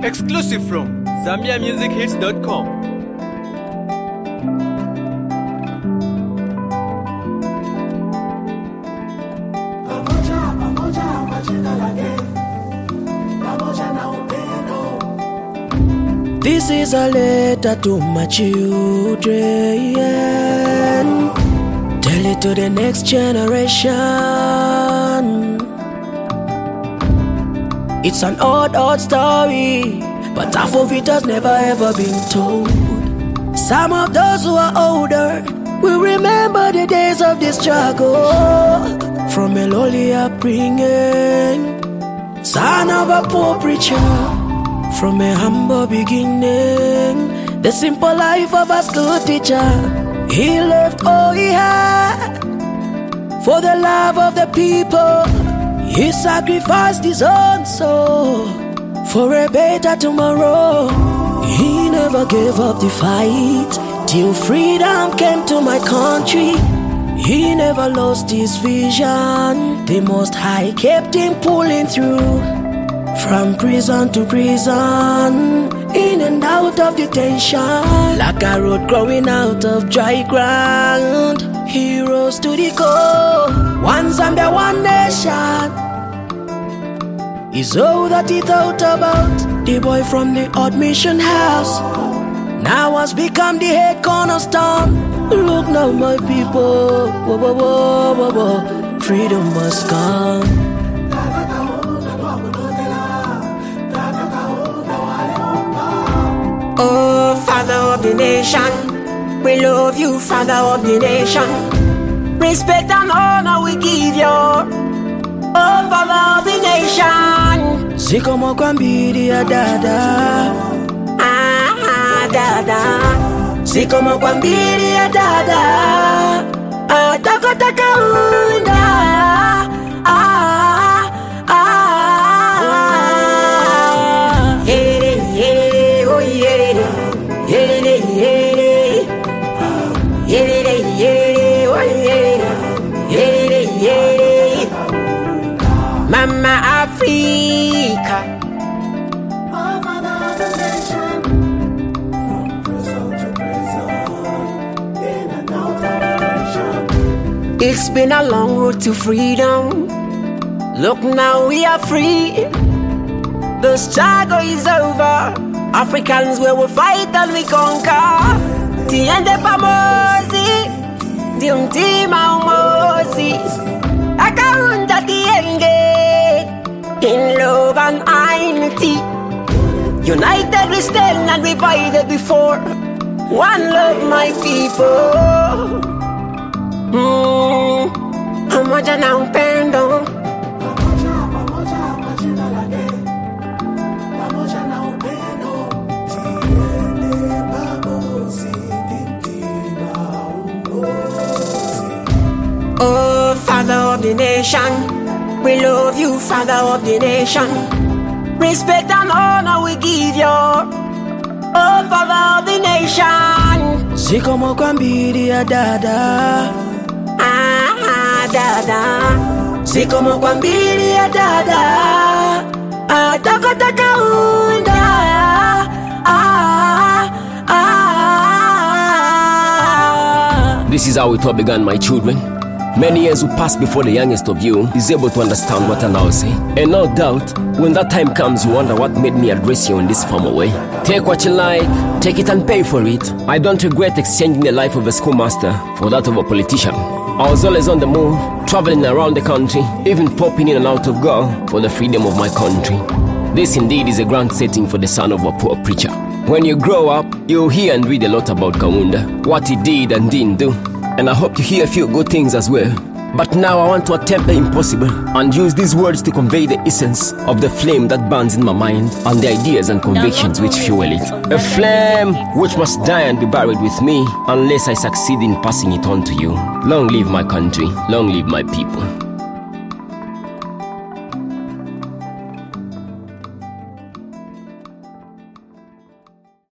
Exclusive from ZambiaMusicHits.com. This is a letter to my children. Tell it to the next generation. It's an odd story, but half of it has never ever been told. Some of those who are older will remember the days of the struggle. From a lowly upbringing, son of a poor preacher. From a humble beginning, the simple life of a school teacher. He left all he had for the love of the people. He sacrificed his own soul for a better tomorrow. He never gave up the fight till freedom came to my country. He never lost his vision. The Most High kept him pulling through. From prison to prison, in and out of detention, like a road growing out of dry ground. He rose to the call. One Zambia, one nation is all that he thought about. The boy from the odd mission house now has become the head cornerstone. Look now, my people, whoa, whoa, whoa, whoa, whoa. Freedom must come. Oh, Father of the nation, we love you, Father of the nation. Respect and honor we give you, oh, Father of the nation. Ziko mokwambiri ya dada, dada. Ziko mokwambiri ya dada, taka unda, Mama Africa. It's been a long road to freedom. Look now we are free. The struggle is over. Africans we will fight and we conquer. Tiende pamozi, diuntima umozi. Akaunda tiende, in love and unity. United we stand and divided before. One love, my people. Umoja na upendo. Oh, Father of the nation, we love you, Father of the nation. Respect and honor we give you, oh, Father of the nation. Ziko mokwambiri ya dada, dada. Ziko mokwambiri ya dada, taka unda, This is how it all began, my children. Many years will pass before the youngest of you is able to understand what I now say. And no doubt, when that time comes, you wonder what made me address you in this formal way. Take what you like, take it and pay for it. I don't regret exchanging the life of a schoolmaster for that of a politician. I was always on the move, traveling around the country, even popping in and out of Go for the freedom of my country. This indeed is a grand setting for the son of a poor preacher. When you grow up, you'll hear and read a lot about Kaunda, what he did and didn't do. And I hope you hear a few good things as well. But now I want to attempt the impossible and use these words to convey the essence of the flame that burns in my mind and the ideas and convictions which fuel it. A flame which must die and be buried with me unless I succeed in passing it on to you. Long live my country, long live my people.